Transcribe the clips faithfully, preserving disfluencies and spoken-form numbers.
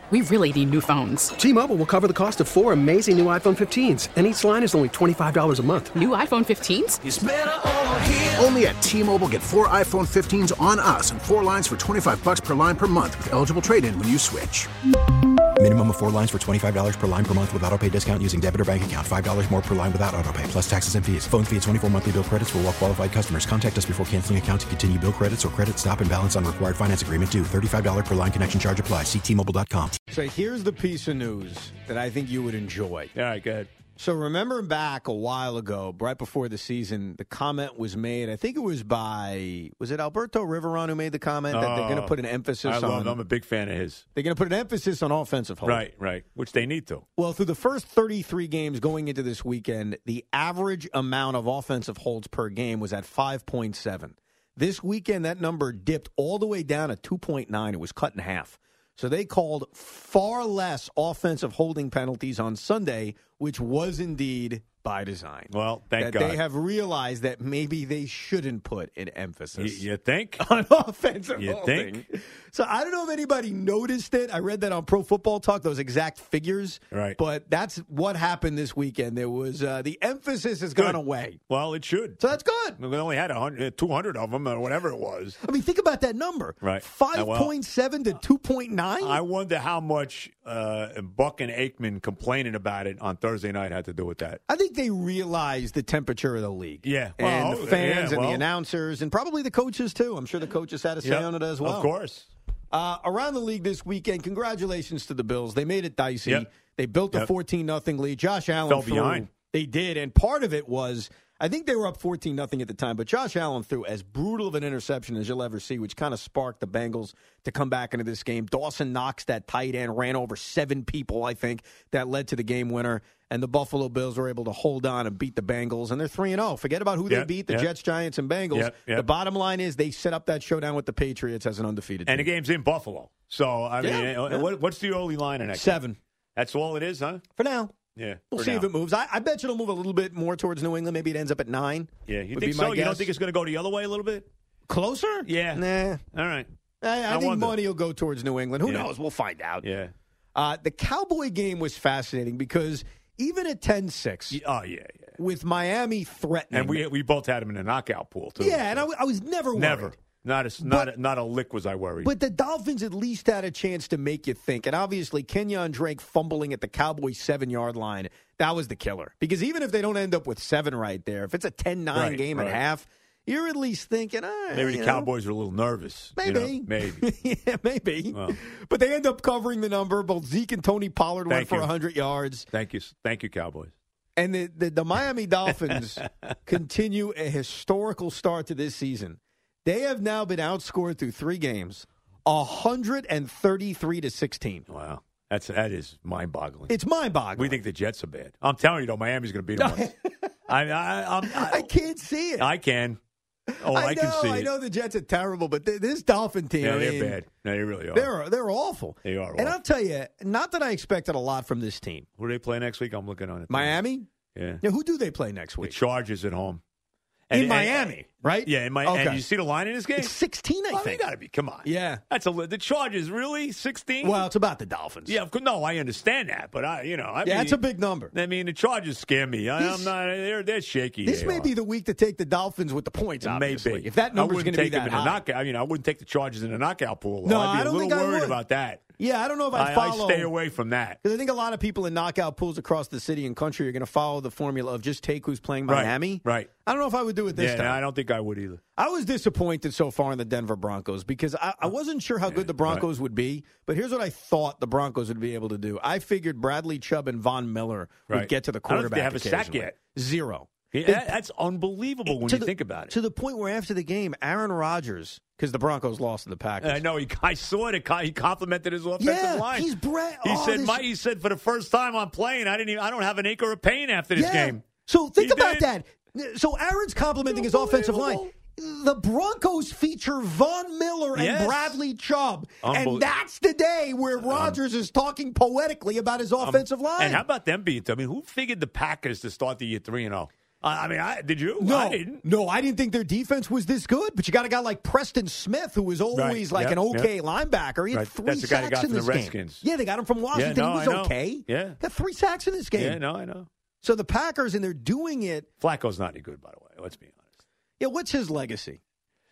we really need new phones. T-Mobile will cover the cost of four amazing new iPhone fifteens, and each line is only twenty-five dollars a month. New iPhone fifteens? It's better over here. Only at T-Mobile, get four iPhone fifteens on us and four lines for twenty-five dollars per line per month with eligible trade-in when you switch. Minimum of four lines for twenty-five dollars per line per month with autopay discount using debit or bank account. five dollars more per line without autopay, plus taxes and fees. Phone fee at twenty-four monthly bill credits for well-qualified customers. Contact us before canceling account to continue bill credits or credit stop and balance on required finance agreement due. thirty-five dollars per line connection charge applies. See T Mobile dot com. So here's the piece of news that I think you would enjoy. All right, good. So remember back a while ago, right before the season, the comment was made, I think it was by, was it Alberto Riveron who made the comment that they're going to put an emphasis I on. love, I'm a big fan of his. They're going to put an emphasis on offensive hold. Right, right, which they need to. Well, through the first thirty-three games going into this weekend, the average amount of offensive holds per game was at five point seven. This weekend, that number dipped all the way down to two point nine. It was cut in half. So they called far less offensive holding penalties on Sunday, which was indeed by design. Well, thank that God. They have realized that maybe they shouldn't put an emphasis. Y- you think? On offensive You holding. think? So I don't know if anybody noticed it. I read that on Pro Football Talk, those exact figures. Right. But that's what happened this weekend. There was uh, the emphasis has gone Good. away. Well, it should. So that's good. We only had one hundred, two hundred of them or whatever it was. I mean, think about that number. Right. five point seven well, to two point nine. I wonder how much uh, Buck and Aikman complaining about it on Thursday night had to do with that. I think they realized the temperature of the league. Yeah. And Well, the fans yeah, and well. the announcers and probably the coaches, too. I'm sure the coaches had a say Yep, on it as well. Of course. Uh, around the league this weekend, congratulations to the Bills. They made it dicey. Yep. They built a Yep. fourteen nothing lead. Josh Allen Fell threw. behind. They did, and part of it was, I think they were up fourteen nothing at the time, but Josh Allen threw as brutal of an interception as you'll ever see, which kind of sparked the Bengals to come back into this game. Dawson Knox, that tight end, ran over seven people, I think, that led to the game winner. And the Buffalo Bills were able to hold on and beat the Bengals, and they're three and oh. Forget about who Yep, they beat, the yep. Jets, Giants, and Bengals. Yep, yep. The bottom line is they set up that showdown with the Patriots as an undefeated And team. the game's in Buffalo. So, I mean, Yeah, uh, yeah. What, what's the early line in that game? Seven. That's all it is, huh? For now. Yeah. We'll for see now. if it moves. I, I bet you it'll move a little bit more towards New England. Maybe it ends up at nine. Yeah, you would think be my so? You don't guess. think it's going to go the other way a little bit? Closer? Yeah. Nah. All right. I, I, I think wonder. money will go towards New England. Who Yeah. knows? We'll find out. Yeah. Uh, the Cowboy game was fascinating because even at ten six, Yeah, Oh, yeah, yeah. with Miami threatening. And we we both had him in a knockout pool, too. Yeah, and I, w- I was never worried. Never. Not a, not, a, not a lick was I worried. But the Dolphins at least had a chance to make you think. And obviously, Kenyon Drake fumbling at the Cowboys' seven-yard line, that was the killer. Because even if they don't end up with seven right there, if it's a ten nine Right, game right. at half, you're at least thinking, all right. Maybe the you know. Cowboys are a little nervous. you Maybe. know? Maybe. yeah, maybe. Well. But they end up covering the number. Both Zeke and Tony Pollard went Thank for you. one hundred yards. Thank you. Thank you, Cowboys. And the, the, the Miami Dolphins continue a historical start to this season. They have now been outscored through three games, one hundred thirty-three to sixteen. Wow. That's That is mind-boggling. It's mind-boggling. We think the Jets are bad. I'm telling you, though, Miami's going to beat them once. I, I, I'm, I, I can't see it. I can. Oh, I, I know, can see I it. know the Jets are terrible, but th- this Dolphin team, Yeah, I they're mean, bad. No, they really are. They're they're awful. They are And awful. I'll tell you, not that I expected a lot from this team. Who do they play next week? I'm looking on it. Miami. Yeah. Now, who do they play next The week? Chargers at home. In Miami, right? Yeah, in my, Okay. and you see the line in this game? It's sixteen, I Well, think. they got to be. Come on. Yeah. That's a li- the Chargers really sixteen. Well, it's about the Dolphins. yeah, of course. No, I understand that, but I, you know, I yeah, mean, it's a big number. I mean, the Chargers scare me. I, This- I'm not. They're they're shaky. This they may are. be the week to take the Dolphins with the points. Obviously, Maybe if that number's I going wouldn't to be take them that in a high. knockout. I mean, I wouldn't take the Chargers in a knockout pool. No, I'd be I a don't little think I worried would. about that. Yeah, I don't know if I'd I, follow. I stay away from that. Because I think a lot of people in knockout pools across the city and country are going to follow the formula of just take who's playing Right, Miami. right. I don't know if I would do it this Yeah, time. no, I don't think I would either. I was disappointed so far in the Denver Broncos because I, I wasn't sure how good the Broncos right. would be. But here's what I thought the Broncos would be able to do. I figured Bradley Chubb and Von Miller would Right. get to the I don't think quarterback. they have a sack occasionally. yet. Zero. Yeah, They- that- that's unbelievable when to you the- think about it. To the point where after the game, Aaron Rodgers, because the Broncos lost to the Packers. I know he. I saw it. He complimented his offensive Yeah, line. he's bra- He oh, said, this- "My." He said, "For the first time I'm playing, I didn't. Even, I don't have an acre of pain after this Yeah. game." So think He about did. that. So Aaron's complimenting his offensive line. The Broncos feature Von Miller and Yes. Bradley Chubb. Unbel- And that's the day where Rodgers is talking poetically about his offensive line. And how about them beat? I mean, who figured the Packers to start the year three and zero? I mean, I, did you? No, I didn't. No, I didn't think their defense was this good. But you got a guy like Preston Smith, who was always Right. like yep. an okay yep. linebacker. He had Right. three That's the guy sacks they got in from this the game. Redskins. Yeah, they got him from Washington. Yeah, no, he was I know. okay. Yeah. Got three sacks in this game. Yeah, no, I know. So the Packers, and they're doing it. Flacco's not any good, by the way. Let's be honest. Yeah, what's his legacy?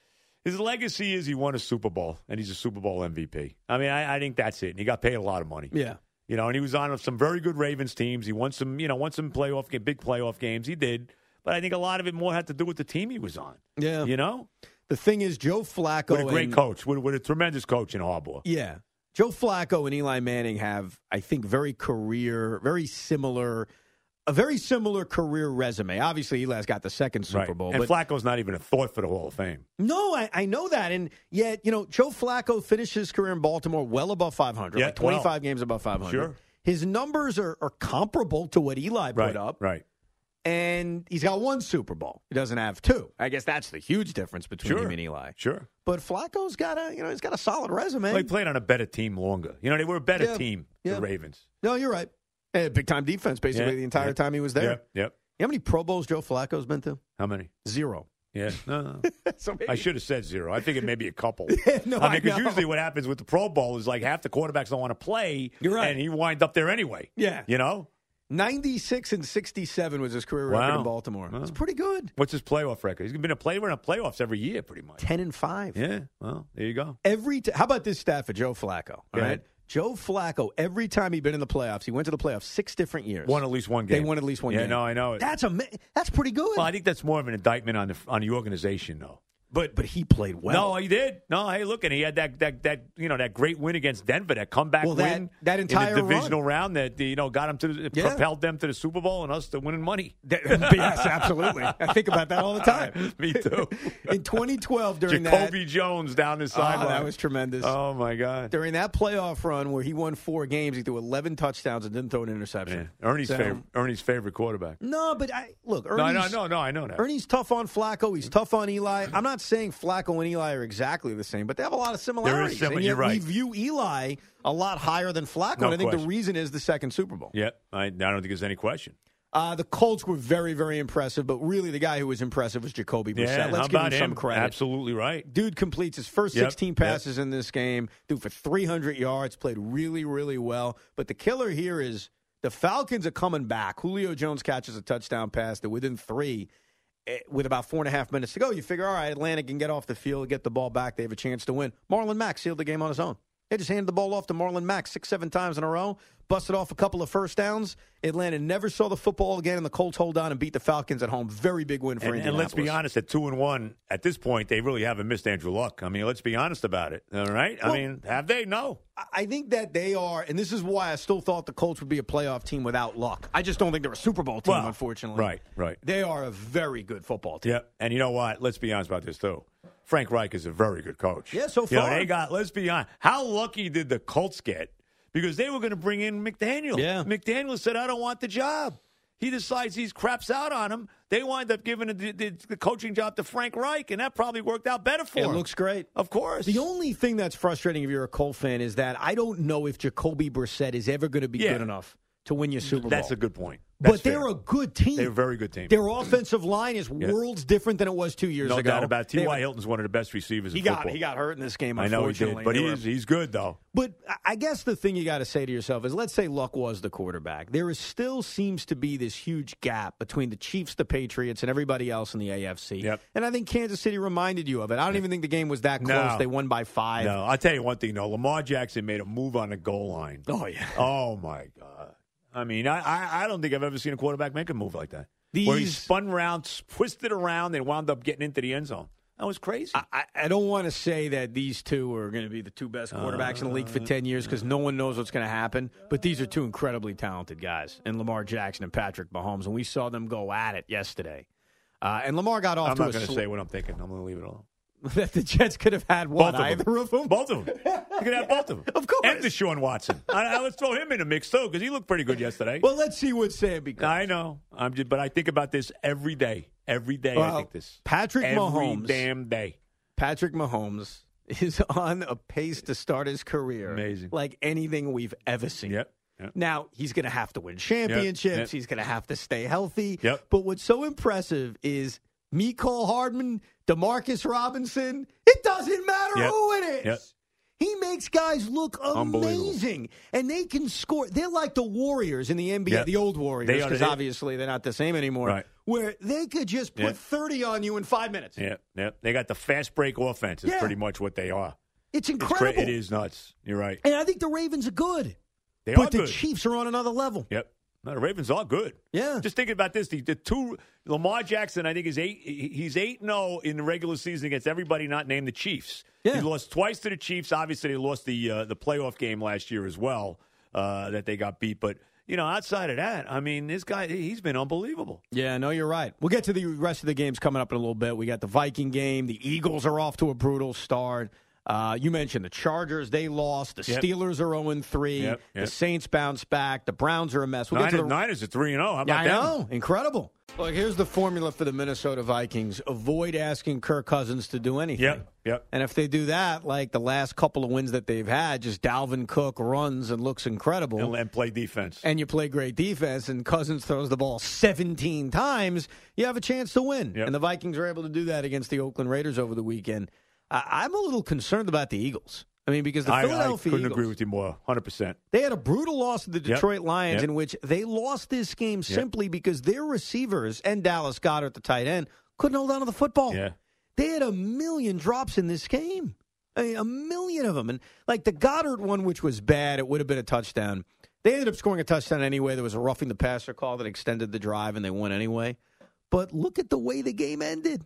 His legacy is he won a Super Bowl, and he's a Super Bowl M V P. I mean, I, I think that's it. And he got paid a lot of money. Yeah. You know, and he was on some very good Ravens teams. He won some, you know, won some playoff, big playoff games. He did. But I think a lot of it more had to do with the team he was on. Yeah. You know? The thing is, Joe Flacco. With a great and, coach, with, with a tremendous coach in Harbaugh. Yeah. Joe Flacco and Eli Manning have, I think, very career, very similar, a very similar career resume. Obviously, Eli's got the second Super Right. Bowl. And but Flacco's not even a thought for the Hall of Fame. No, I, I know that. And yet, you know, Joe Flacco finished his career in Baltimore well above five hundred, Yeah, like twenty-five well, games above five hundred. Sure. His numbers are, are comparable to what Eli put Right, up. right. And he's got one Super Bowl. He doesn't have two. I guess that's the huge difference between Sure. him and Eli. Sure. But Flacco's got a, you know, he's got a solid resume. Well, he played on a better team longer. You know, they were a better Yeah. team, Yeah. the Ravens. No, you're right. Hey, big time defense basically Yeah, the entire yeah. time he was there. Yep, yep. You know how many Pro Bowls Joe Flacco's been to? How many? Zero. Yeah. No, no. So maybe, I should have said zero. I think it may be a couple. no, I mean, because know. usually what happens with the Pro Bowl is like half the quarterbacks don't want to play. You're right. And he winds up there anyway. Yeah. You know? ninety-six and sixty-seven was his career Wow. record in Baltimore. Wow. It's pretty good. What's his playoff record? He's been a player in the playoffs every year, pretty much. ten and five. Yeah. Well, there you go. Every t- how about this stat for Joe Flacco? All Go right, ahead. Joe Flacco. Every time he'd been in the playoffs, he went to the playoffs six different years. Won at least one game. They won at least one yeah, game. no, I know it. That's a that's pretty good. Well, I think that's more of an indictment on the on the organization, though. but but he played well. No, he did. No, hey, look, and he had that that that you know that great win against Denver, that comeback Well, that- win that entire in the divisional run. round that you know got him to the, Yeah. propelled them to the Super Bowl and us to winning money. That- yes, absolutely. I think about that all the time. Me too. In twenty twelve, during Jacoby that, Jones down the oh, sideline. that was tremendous. Oh my God. During that playoff run where he won four games, he threw eleven touchdowns and didn't throw an interception. Yeah. Ernie's So- favorite. Ernie's favorite quarterback. No, but I look. No, Ernie's, no, no, no. I know that. Ernie's tough on Flacco. He's tough on Eli. I'm not saying Flacco and Eli are exactly the same, but they have a lot of similarities. simi- and yet you're right. we view Eli a lot higher than Flacco. No and I think the question. reason is the second Super Bowl. Yeah, I, I don't think there's any question. Uh, the Colts were very, very impressive, but really the guy who was impressive was Jacoby Brissett. Yeah, Let's how give about him some him? credit. Absolutely right. Dude completes his first Yep, sixteen passes in this game, threw for three hundred yards, played really, really well. But the killer here is the Falcons are coming back. Julio Jones catches a touchdown pass that within three, eh, with about four and a half minutes to go, you figure, all right, Atlanta can get off the field, get the ball back. They have a chance to win. Marlon Mack sealed the game on his own. They just handed the ball off to Marlon Mack six, seven times in a row, busted off a couple of first downs. Atlanta never saw the football again, and the Colts hold on and beat the Falcons at home. Very big win for And, and Indianapolis. let's be honest, at two and one, at this point, they really haven't missed Andrew Luck. I mean, let's be honest about it. All right? I Well- mean, have they? No. I think that they are, and this is why I still thought the Colts would be a playoff team without luck. I just don't think they're a Super Bowl team, Well, unfortunately. right, right. They are a very good football team. Yeah, and you know what? Let's be honest about this too. Frank Reich is a very good coach. Yeah, so You know, far. they got. Let's be honest. How lucky did the Colts get? Because they were going to bring in McDaniel. Yeah. McDaniel said, "I don't want the job." He decides he craps out on him. They wind up giving the, the, the coaching job to Frank Reich, and that probably worked out better for It him. looks great. Of course. The only thing that's frustrating if you're a Colt fan is that I don't know if Jacoby Brissett is ever going to be Yeah. good enough to win your Super Bowl. That's a good point. That's But they're fair. a good team. They're a very good team. Their offensive line is Yeah. worlds different than it was two years no ago. doubt about it. They T Y. have- Hilton's one of the best receivers He in got football. he got hurt in this game. I know he Unfortunately, did, but They were- he's he's good though. But I guess the thing you got to say to yourself is, let's say Luck was the quarterback. There is still seems to be this huge gap between the Chiefs, the Patriots, and everybody else in the A F C. Yep. And I think Kansas City reminded you of it. I don't even think the game was that close. No. They won by five. No, I'll tell you one thing though. Lamar Jackson made a move on the goal line. Oh, yeah. Oh my God. I mean, I, I, I don't think I've ever seen a quarterback make a move like that. Where he These- spun around, twisted around, and wound up getting into the end zone. That was crazy. I, I- I don't want to say that these two are going to be the two best quarterbacks in the league for ten years because no one knows what's going to happen. But these are two incredibly talented guys, and Lamar Jackson and Patrick Mahomes, and we saw them go at it yesterday. Uh, and Lamar got off I'm to not a going to sl- say what I'm thinking. I'm going to leave it alone. that the Jets could have had what, Both of either them. of them? Both of them. You could have both of them. Of course. And Deshaun Watson. I, I let's throw him in the mix too because he looked pretty good yesterday. Well, let's see what Sam becomes. I know. I'm just, but I think about this every day. Every day I Well, think this. Patrick every Mahomes. damn day. Patrick Mahomes is on a pace to start his career Amazing. like anything we've ever seen. Yep. Yep. Now, he's going to have to win championships. Yep. Yep. He's going to have to stay healthy. Yep. But what's so impressive is Mecole Hardman, Demarcus Robinson, it doesn't matter Yep. who it is. Yep. He makes guys look Unbelievable. amazing, and they can score. They're like the Warriors in the N B A, Yep. the old Warriors, They are- because they- obviously they're not the same anymore, Right. where they could just put Yep. thirty on you in five minutes. Yeah, yeah. They got the fast break offense. Is Yeah. pretty much what they are. It's It's incredible. cra- it is nuts. You're right. And I think the Ravens are good. They but are the good. Chiefs are on another level. Yep. No, the Ravens are good. Yeah. Just thinking about this, the, the two Lamar Jackson, I think is eight. He's eight and zero in the regular season against everybody not named the Chiefs. Yeah. He lost twice to the Chiefs. Obviously, they lost the uh, the playoff game last year as well. Uh, that they got beat, but you know, outside of that, I mean, this guy he's been unbelievable. Yeah, no, you're right. We'll get to the rest of the games coming up in a little bit. We got the Viking game. The Eagles are off to a brutal start. Uh, you mentioned the Chargers. They lost. The Yep. Steelers are oh and three. Yep, yep. The Saints bounced back. The Browns are a mess. We'll get Niners, to the Niners are three and zero. How Yeah, about I that? know. Incredible. Look, here's the formula for the Minnesota Vikings. Avoid asking Kirk Cousins to do anything. Yep, yep. And if they do that, like the last couple of wins that they've had, just Dalvin Cook runs and looks incredible. And, and play defense. And you play great defense, and Cousins throws the ball seventeen times, you have a chance to win. Yep. And the Vikings were able to do that against the Oakland Raiders over the weekend. I- I'm a little concerned about the Eagles. I mean, because the I, I Philadelphia couldn't Eagles, agree with you more. one hundred percent. they had a brutal loss to the Detroit Lions Yep. in which they lost this game simply because their receivers and Dallas Goedert, the tight end, couldn't hold on to the football. Yeah. They had a million drops in this game. I mean, a million of them. And like the Goddard one, which was bad, it would have been a touchdown. They ended up scoring a touchdown anyway. There was a roughing the passer call that extended the drive, and they won anyway. But look at the way the game ended.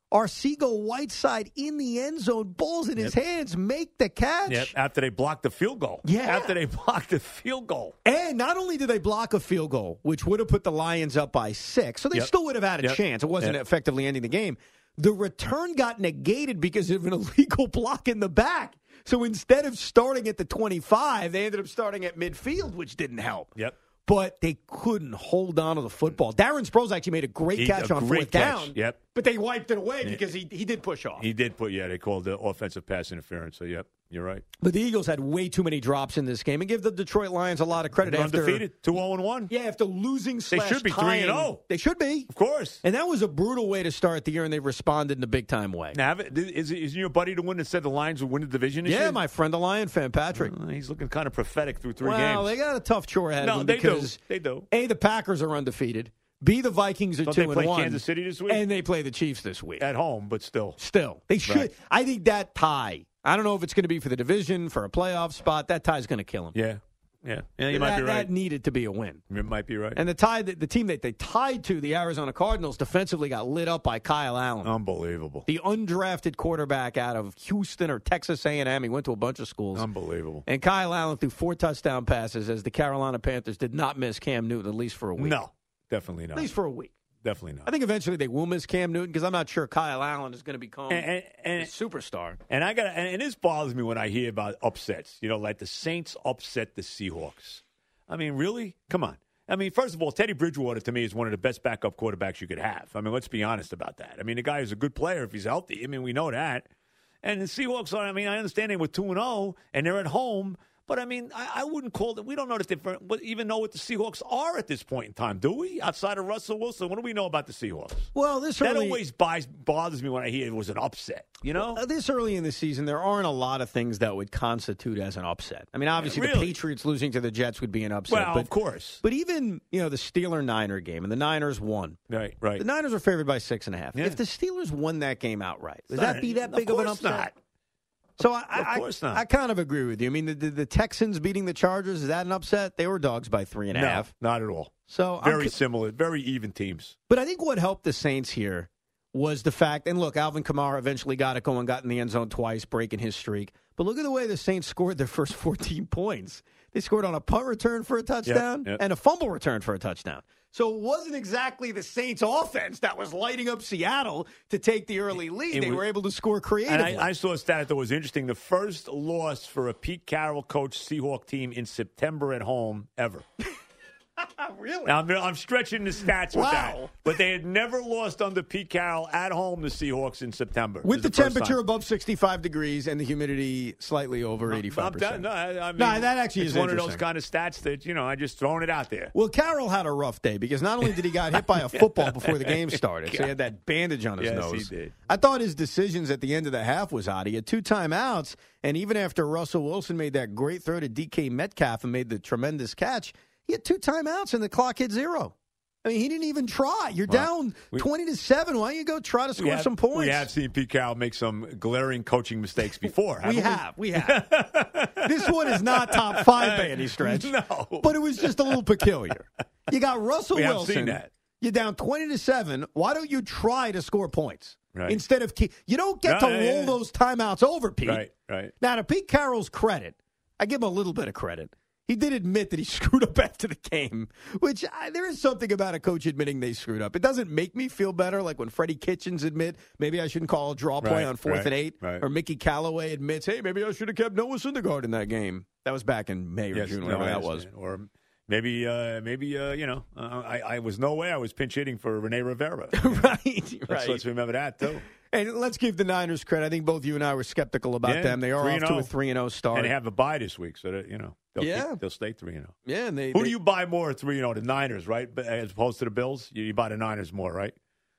Arcego Whiteside in the end zone, balls in his Yep. hands, make the catch. Yep. After they blocked the field goal. Yeah. After they blocked the field goal. And not only did they block a field goal, which would have put the Lions up by six, so they Yep. still would have had a Yep. chance. It wasn't Yep. effectively ending the game. The return got negated because of an illegal block in the back. So instead of starting at the twenty-five, they ended up starting at midfield, which didn't help. Yep. But they couldn't hold on to the football. Darren Sproles actually made a great He- catch a on great fourth catch. down. Yep. But they wiped it away because he, he did push off. He did put, yeah, they called the offensive pass interference. So, yep, you're right. But the Eagles had way too many drops in this game, and give the Detroit Lions a lot of credit. They're after undefeated, two oh and one. Yeah, after losing slash should be three and tying. oh. They should be. Of course. And that was a brutal way to start the year, and they responded in a big-time way. Now, have it- is, isn't your buddy the one that said the Lions would win the division this Yeah, year? my friend, the Lion fan, Patrick. Uh, he's looking kind of prophetic through three well, games. they got a tough chore ahead No, of them they do. because They do. A, the Packers are undefeated. B, the Vikings are Don't two they and play one. Kansas City this week? And they play the Chiefs this week. At home, but still. Still, they should. Right. I think that tie. I don't know if it's going to be for the division, for a playoff spot. That tie is going to kill them. Yeah. Yeah. Yeah, you that, might be right. that needed to be a win. You might be right. And the tie, the, the team that they tied to, the Arizona Cardinals, defensively got lit up by Kyle Allen. Unbelievable. The undrafted quarterback out of Houston or Texas A and M. He went to a bunch of schools. Unbelievable. And Kyle Allen threw four touchdown passes as the Carolina Panthers did not miss Cam Newton, at least for a week. No, definitely not. At least for a week. Definitely not. I think eventually they will miss Cam Newton because I'm not sure Kyle Allen is going to become And, and, and, a superstar. and I got and, and this bothers me when I hear about upsets. You know, like the Saints upset the Seahawks. I mean, really? Come on. I mean, first of all, Teddy Bridgewater to me is one of the best backup quarterbacks you could have. I mean, let's be honest about that. I mean, the guy is a good player if he's healthy. I mean, we know that. And the Seahawks are, I mean, I understand they were two and oh, and they're at home. But, I mean, I, I wouldn't call it. We don't know that they even know what the Seahawks are at this point in time, do we? Outside of Russell Wilson, what do we know about the Seahawks? Well, this That early, always buys, bothers me when I hear it was an upset, you know? uh, this early in the season, there aren't a lot of things that would constitute as an upset. I mean, obviously, Really? the Patriots losing to the Jets would be an upset. Well, but, of course. But even, you know, the Steeler-Niner game, and the Niners won. Right, right. The Niners were favored by six and a half. Yeah. If the Steelers won that game outright, would Not- that be that of big of, an course upset? not. So I, Of I, course not. I kind of agree with you. I mean, the, the, the Texans beating the Chargers, is that an upset? They were dogs by three and a No, half. not at all. So I'm Very co- similar, very even teams. But I think what helped the Saints here was the fact, and look, Alvin Kamara eventually got it going, got in the end zone twice, breaking his streak. But look at the way the Saints scored their first fourteen points. They scored on a punt return for a touchdown yep. and a fumble return for a touchdown. So it wasn't exactly the Saints' offense that was lighting up Seattle to take the early lead. It they was- were able to score And creatively. I, I saw a stat that was interesting. The first loss for a Pete Carroll coached Seahawk team in September at home ever. Really? Now, I'm, I'm stretching the stats with Wow. that. But they had never lost under Pete Carroll at home, the Seahawks, in September. With the, This is first temperature time. above sixty-five degrees and the humidity slightly over eighty-five I'm percent. done. No, I, I mean, No, that actually it's is one of those interesting. kind of stats that, you know, I just throwing it out there. Well, Carroll had a rough day because not only did he get hit by a football before the game started, so he had that bandage on his Yes, nose. he did. I thought his decisions at the end of the half was odd. He had two timeouts, and even after Russell Wilson made that great throw to D K Metcalf and made the tremendous catch, he had two timeouts and the clock hit zero. I mean, he didn't even try. You're Well, down we- twenty to seven. Why don't you go try to We score have, some points? we have seen Pete Carroll make some glaring coaching mistakes before. We haven't have. We have. This one is not top five by any stretch. No. But it was just a little peculiar. You got Russell We have Wilson. seen that. You're down twenty to seven. Why don't you try to score points? Right. Instead of keep, you don't get No, to yeah, roll yeah. those timeouts over, Pete. Right, right. Now, to Pete Carroll's credit, I give him a little bit of credit. He did admit that he screwed up after the game, which I, there is something about a coach admitting they screwed up. It doesn't make me feel better, like when Freddie Kitchens admit maybe I shouldn't call a draw play Right, on fourth right, and eight, right. or Mickey Callaway admits, hey, maybe I should have kept Noah Syndergaard in that game. That was back in May or Yes, June, no, whatever I that was. understand. Or maybe, uh, maybe uh, you know, uh, I, I was no way I was pinch hitting for Rene Rivera. right, Let's, right. let's remember that, too. And let's give the Niners credit. I think both you and I were skeptical about Yeah, them. They are off to a three and oh. three and oh start. And they have a bye this week, so that, you know, they'll, Yeah. keep, they'll stay three and oh. yeah, and they, Who they- do you buy more three and oh? The Niners, right? But as opposed to the Bills? You, you buy the Niners more, right?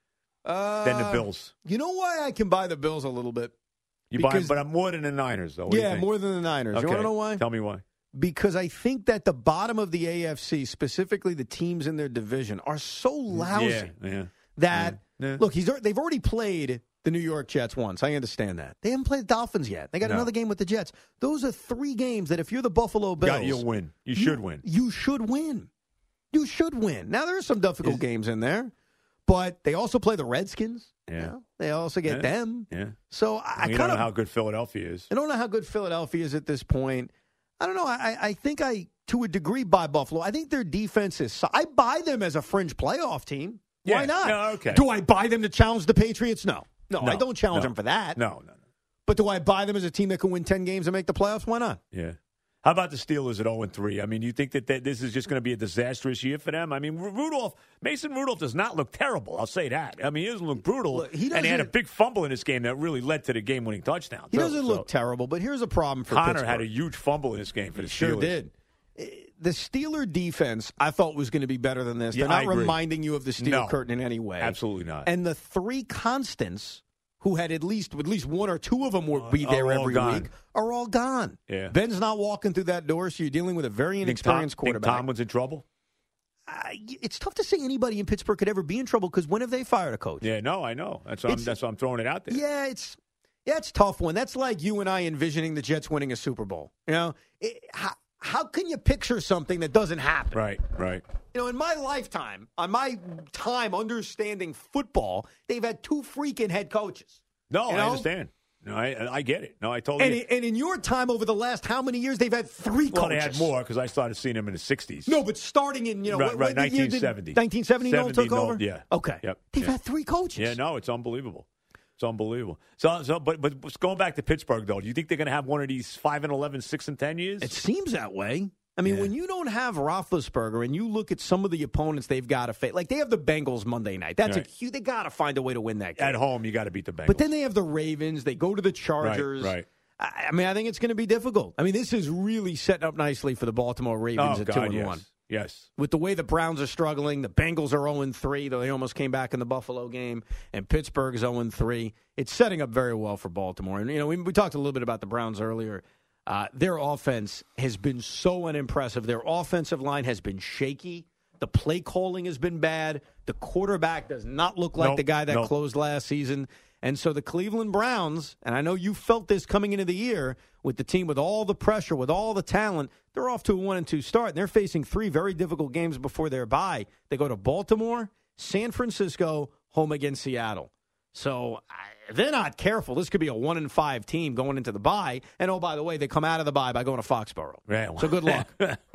uh, Than the Bills. You know why I can buy the Bills a little bit? You buy, because- but I'm more than the Niners, though. What do you Yeah, think? more than the Niners. Okay. You want to know why? Tell me why. Because I think that the bottom of the A F C, specifically the teams in their division, are so lousy Yeah, yeah. that, Yeah, yeah. look, he's they've already played the New York Jets once. I understand that. They haven't played the Dolphins yet. They got No. another game with the Jets. Those are three games that if you're the Buffalo Bills, Got, you'll win. You should win. You should win. You should win. Now, there are some difficult Is- games in there, but they also play the Redskins. Yeah. You know? They also get Yeah. them. Yeah. So I, I you kind don't know of how good Philadelphia is. I don't know how good Philadelphia is at this point. I don't know. I, I think I, to a degree, buy Buffalo. I think their defense is. so- I buy them as a fringe playoff team. Why Yeah. not? No, okay. Do I buy them to challenge the Patriots? No. No, No, I don't challenge no. them for that. No, no, no. But do I buy them as a team that can win ten games and make the playoffs? Why not? Yeah. How about the Steelers at oh and three? I mean, you think that, that this is just going to be a disastrous year for them? I mean, Rudolph, Mason Rudolph does not look terrible. I'll say that. I mean, he doesn't look brutal. Look, he and he had a doesn't- big fumble in this game that really led to the game-winning touchdown. He too. doesn't look So, terrible, but here's a problem for Connor Pittsburgh. had a huge fumble in this game for the He sure Steelers. did. Eh, The Steeler defense, I thought, was going to be better than this. Yeah, They're I not agree. reminding you of the Steel No. Curtain in any way. Absolutely not. And the three constants who had at least at least one or two of them would be Are there all every gone. week are all gone. Yeah. Ben's not walking through that door, so you're dealing with a very You think Tom, inexperienced think quarterback. Tom was in trouble? Uh, it's tough to say anybody in Pittsburgh could ever be in trouble because when have they fired a coach? Yeah, no, I know. That's why I'm, It's- that's why I'm throwing it out there. Yeah, it's yeah, it's a tough one. That's like you and I envisioning the Jets winning a Super Bowl. You know, it, how, how can you picture something that doesn't happen? Right, right. You know, in my lifetime, on my time understanding football, they've had two freaking head coaches. No, You I know? understand. No, I, I get it. No, I totally And, get it. and in your time over the last how many years, they've had three Well, coaches. they had more because I started seeing them in the sixties. No, but starting in, you know, Right, what, right, what year did- nineteen seventy. nineteen seventy, Noel seventy, took Noel, over? yeah. Okay. Yep, They've yeah. had three coaches. Yeah, no, it's unbelievable. It's unbelievable. So, so, but, but going back to Pittsburgh, though, do you think they're going to have one of these five and eleven, six and ten years? It seems that way. I mean, Yeah. when you don't have Roethlisberger and you look at some of the opponents they've got to face, like they have the Bengals Monday night. That's Right. a huge. They got to find a way to win that game. At home, you got to beat the Bengals. But then they have the Ravens. They go to the Chargers. Right, right. I, I mean, I think it's going to be difficult. I mean, this is really setting up nicely for the Baltimore Ravens Oh, at God, two and yes. one. Yes. With the way the Browns are struggling, the Bengals are oh and three, though they almost came back in the Buffalo game, and Pittsburgh is oh and three. It's setting up very well for Baltimore. And, you know, we, we talked a little bit about the Browns earlier. Uh, their offense has been so unimpressive. Their offensive line has been shaky. The play calling has been bad. The quarterback does not look like Nope, the guy that nope. closed last season. And so the Cleveland Browns, and I know you felt this coming into the year with the team with all the pressure, with all the talent, they're off to a one and two start. And they're facing three very difficult games before their bye. They go to Baltimore, San Francisco, home against Seattle. So I- if they're not careful, this could be a one and five team going into the bye. And oh, by the way, they come out of the bye by going to Foxborough. Right. So good luck.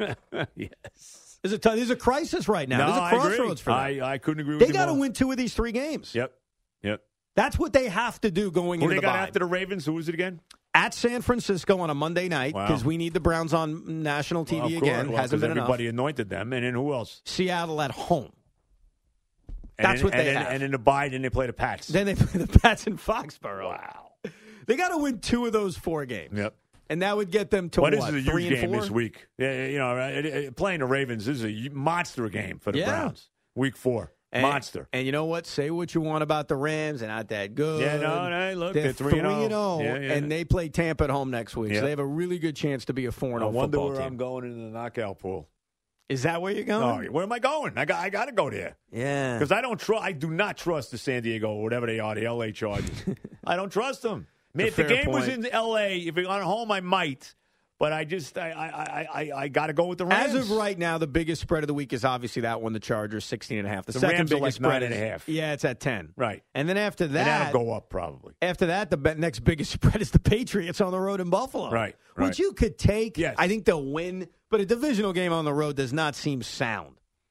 Yes. There's a, t- there's a crisis right now. No, there's a I agree. crossroads for them. I, I couldn't agree with They you got to more. win two of these three games. Yep. Yep. That's what they have to do going Who into they the got bye. after the Ravens? Who was it again? At San Francisco on a Monday night, because Wow. we need the Browns on national T V Well, of again. course. Well, Hasn't 'cause been everybody enough. anointed them. And then who else? Seattle at home. And That's then, what they and then, have. And in the bye, then they play the Pats. Then they play the Pats in Foxborough. Wow. They got to win two of those four games. Yep. And that would get them to Well, what, this is a three huge and game four? this week. Yeah, you know, it- it- playing the Ravens this is a monster game for the Yeah. Browns. Week four, And, monster. And you know what? Say what you want about the Rams. They're not that good. Yeah, no, no, look, they're they're three and and oh. oh, Yeah, yeah. and they play Tampa at home next week. Yeah. So they have a really good chance to be a four and I oh wonder football where team. I'm going in the knockout pool. Is that where you're Oh, going? where am I going? I got, I got to go there Yeah. because I don't trust. I do not trust the San Diego or whatever they are, the L A Chargers. I don't trust them. Man, It's a if the fair game was point. in L A, if it on home, I might. But I just, I, I, I, I, I got to go with the Rams. As of right now, the biggest spread of the week is obviously that one, the Chargers, sixteen and a half. The, The second Rams are biggest like spread nine and is, a half. Yeah, it's at ten. Right. And then after and that, that'll go up probably. after that, the be- next biggest spread is the Patriots on the road in Buffalo. Right, Which right. you could take. Yes. I think they'll win, but a divisional game on the road does not seem sound.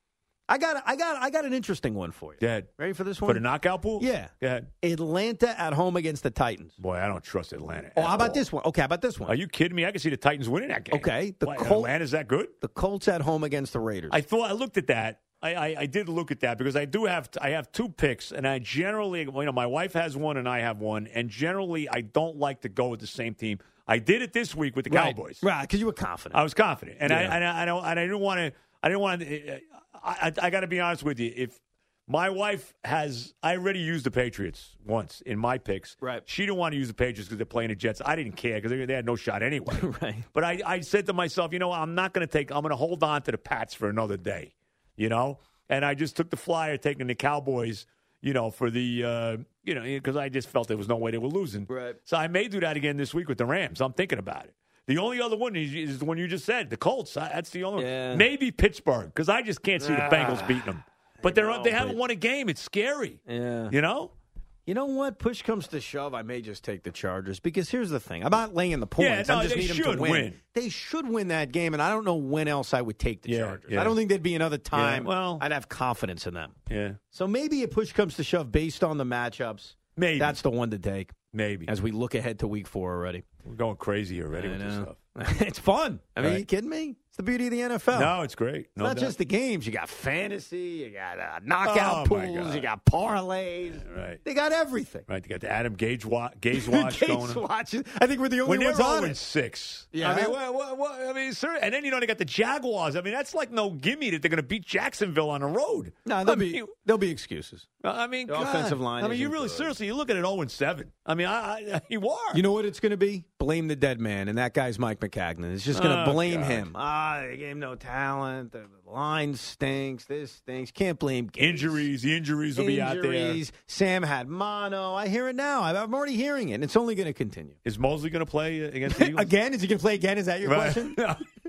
I got, I got, I got an interesting one for you. Go ahead. Ready for this one? For the knockout pool? Yeah. Go ahead. Atlanta at home against the Titans. Boy, I don't trust Atlanta. Oh, at how about all. this one? Okay, how about this one? Are you kidding me? I can see the Titans winning that game. Okay, the What, Col- Atlanta's that good? The Colts at home against the Raiders. I thought I looked at that. I, I, I did look at that because I do have I have two picks, and I generally, well, you know, my wife has one and I have one, and generally I don't like to go with the same team. I did it this week with the right, Cowboys. right? Because you were confident. I was confident, and I Yeah. and I, I don't and I didn't want to. I didn't want to. I, I, I got to be honest with you. If my wife has, I already used the Patriots once in my picks. Right. She didn't want to use the Patriots because they're playing the Jets. I didn't care because they, they had no shot anyway. Right. But I, I said to myself, you know, I'm not going to take. I'm going to hold on to the Pats for another day. You know, and I just took the flyer, taking the Cowboys. You know, for the uh, you know, because I just felt there was no way they were losing. Right. So I may do that again this week with the Rams. I'm thinking about it. The only other one is, is the one you just said, the Colts. I, that's the only Yeah. one. Maybe Pittsburgh, because I just can't see the Bengals beating them. But they're know, they haven't but- won a game. It's scary. Yeah. You know? You know what? Push comes to shove, I may just take the Chargers because here's the thing: I'm not laying the points. Yeah, no, I just they need them should to win. win. They should win that game, and I don't know when else I would take the Yeah, Chargers. yeah. I don't think there'd be another time. Yeah, well- I'd have confidence in them. Yeah. So maybe a push comes to shove based on the matchups. Maybe. That's the one to take Maybe. as we look ahead to Week Four already. We're going crazy already I with this know. stuff. It's fun. I mean, Right. are you kidding me? It's the beauty of the N F L. No, it's great. It's No not doubt. just the games. You got fantasy. You got uh, knockout Oh, my pools. God. You got parlays. Right. They got everything. Right. You got the Adam Gage wa- Gaze watch Gates going on. watches. I think we're the only When they're ones on oh and it. six. Yeah. I mean, what, what, what, I mean, sir, and then, you know, they got the Jaguars. I mean, that's like no gimme that they're going to beat Jacksonville on the road. No, I there'll be mean, there'll be excuses. I mean, The God. offensive line I mean, you isn't really, good. seriously, you look at it oh and seven. I mean, I, I, you are. You know what it's going to be? Blame the dead man, and that guy's Mike McCagnon. It's just going to Oh, blame God. him. Ah, they gave him no talent. The line stinks. This stinks. Can't blame Gates. Injuries, the injuries will be out there. Injuries. Sam had mono. I hear it now. I'm I'm already hearing it. And it's only going to continue. Is Mosley going to play against the Eagles? Again? Is he going to play again? Is that your Right. question?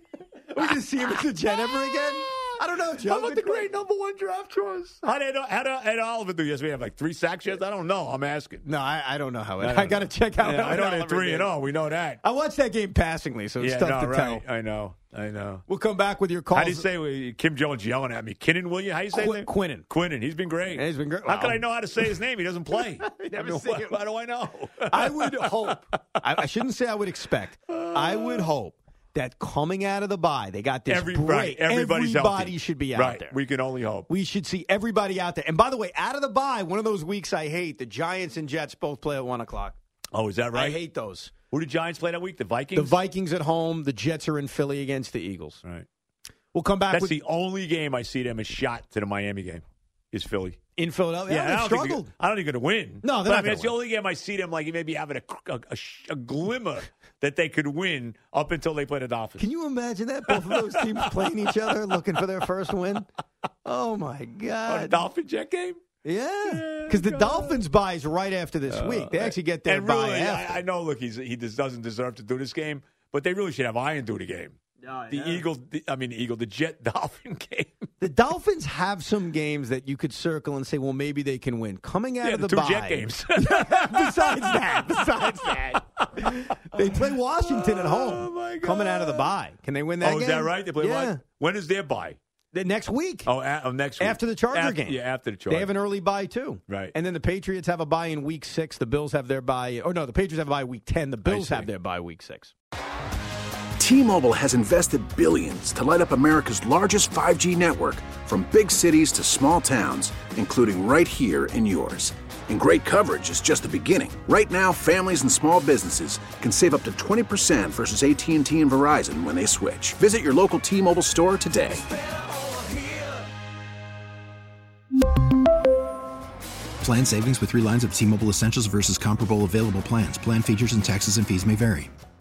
We can see him at the Jet ever again? I don't know, Joe. How about Good the question. great number one draft choice? How did how did, how did Oliver do yesterday? We have like three sacks yet? I don't know. I'm asking. No, I, I don't know how it. I I, don't got to check out. Yeah, how I know Oliver they're three did. and oh. We know that. I watched that game passingly, so it's Yeah, tough no, to right. tell. I know. I know. We'll come back with your calls. How do you say uh, Kim Jones yelling at me? Kinnan, will you? How you say Qu- that? Quinnen. Quinnen. He's been great. Yeah, he's been great. How can Wow. I know how to say his name? He doesn't play. I never I mean, see what- him. How do I know? I would hope. I, I shouldn't say I would expect. I would hope that coming out of the bye, they got this Every, break. right, everybody's Everybody healthy. should be out right. there. We can only hope. We should see everybody out there. And by the way, out of the bye, one of those weeks I hate. The Giants and Jets both play at one o'clock. Oh, is that right? I hate those. Who did Giants play that week? The Vikings? The Vikings at home. The Jets are in Philly against the Eagles. Right. We'll come back That's with the only game I see them as shot to the Miami game is Philly. in Philadelphia. Yeah, they've I don't think struggled. they're- I don't think they're going to win. No, they're but not I mean, gonna it's the win. only game I see them like maybe having a, a, a, sh- a glimmer that they could win up until they play the Dolphins. Can you imagine that? Both of those teams playing each other, looking for their first win. Oh my Oh, the God! Dolphin Jet game? Yeah, because the Dolphins buys right after this week. They actually get their and buy really, after. I, I know. Look, he's, he just doesn't deserve to do this game, but they really should have Iron do the game. The Eagles, the, I mean the Eagle, the Jet Dolphin game. The Dolphins have some games that you could circle and say, well, maybe they can win. Coming out Yeah, of the the, two bye, Jet games. besides that, besides that, they play Washington at home. Oh, my God. Coming out of the bye, can they win that Oh, game? is that right? They play yeah. what? When is their bye? The next week. Oh, a- oh next week. After the Charger after, game. Yeah, after the Charger. They have an early bye, too. Right. And then the Patriots have a bye in week six. The Bills have their bye. Oh, no, the Patriots have a bye week ten. The Bills have their bye week six. T-Mobile has invested billions to light up America's largest five G network, from big cities to small towns, including right here in yours. And great coverage is just the beginning. Right now, families and small businesses can save up to twenty percent versus A T and T and Verizon when they switch. Visit your local T-Mobile store today. Plan savings with three lines of T-Mobile Essentials versus comparable available plans. Plan features and taxes and fees may vary.